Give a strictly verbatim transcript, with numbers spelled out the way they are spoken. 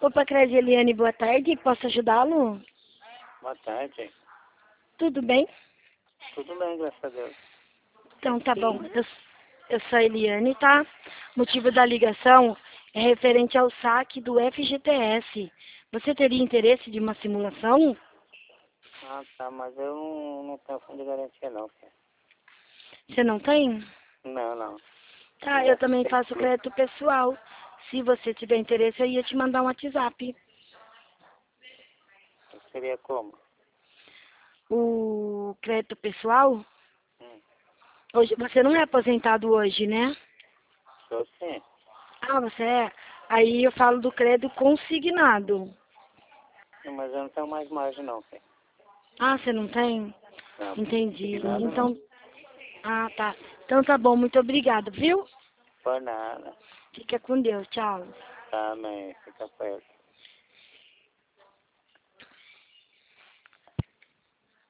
Opa, Crédito Eliane, boa tarde. Posso ajudá-lo? Boa tarde. Tudo bem? Tudo bem, graças a Deus. Então tá bom. Eu, eu sou a Eliane, tá? Motivo da ligação é referente ao saque do F G T S. Você teria interesse de uma simulação? Ah, tá, mas eu não, não tenho fundo de garantia não, filho. Você não tem? Não, não. Tá, eu também faço crédito pessoal. Se você tiver interesse, eu ia te mandar um WhatsApp. Seria como? O crédito pessoal? Hum. Hoje, você não é aposentado hoje, né? Sou sim. Ah, você é? Aí eu falo do crédito consignado. Mas eu não tenho mais margem não, filho. Ah, você não tem? Não, Entendi. nada não. Então, ah, tá. Então tá bom, muito obrigado, viu? Por nada. Fica com Deus, tchau. Amém. Fica perto.